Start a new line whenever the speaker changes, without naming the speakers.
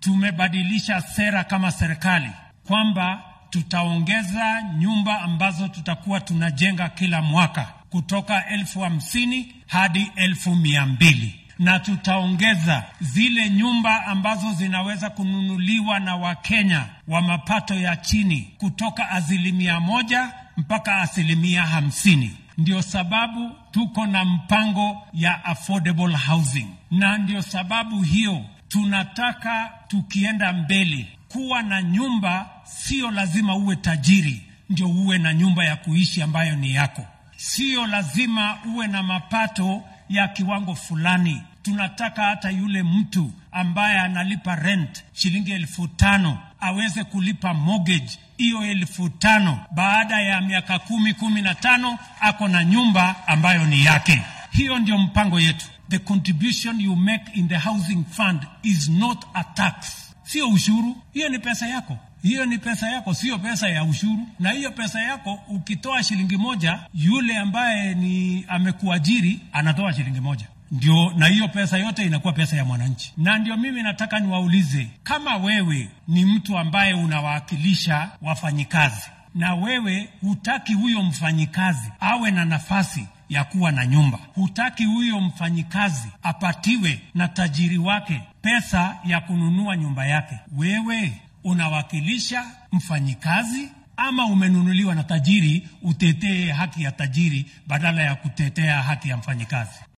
tumebadilisha sera kama serikali kwamba tutaongeza nyumba ambazo tutakuwa tunajenga kila mwaka kutoka 50,000 hadi 100,000, na tutaongeza zile nyumba ambazo zinaweza kununuliwa na Wakenya wa mapato ya chini kutoka 1% mpaka 50%. Ndio sababu tuko na mpango ya affordable housing, na ndio sababu hiyo tunataka tukienda mbele kuwa na nyumba. Sio lazima uwe tajiri ndio uwe na nyumba ya kuishi ambayo ni yako. Sio lazima uwe na mapato ya kiwango fulani. Tunataka hata yule mtu ambaye analipa rent shilingi 5,000 aweze kulipa mortgage hiyo 5,000. Baada ya miaka 10-15 ako na nyumba ambayo ni yake. Hiyo ndio mpango yetu. The contribution you make in the housing fund is not a tax. Sio ushuru, hiyo ni pesa yako. Hiyo ni pesa yako, sio pesa ya ushuru. Na hiyo pesa yako ukitoa shilingi 1, yule ambaye ni amekuajiri anatoa shilingi 1. Ndio, na hiyo pesa yote inakuwa pesa ya mwananchi. Na ndio mimi nataka niwaulize, kama wewe ni mtu ambaye unawakilisha wafanyikazi na wewe hutaki huyo mfanyikazi awe na nafasi ya kuwa na nyumba, hutaki huyo mfanyikazi apatiwe na tajiri wake pesa ya kununua nyumba yake, wewe unawakilisha mfanyikazi ama umenunuliwa na tajiri utetee haki ya tajiri badala ya kutetea haki ya mfanyikazi?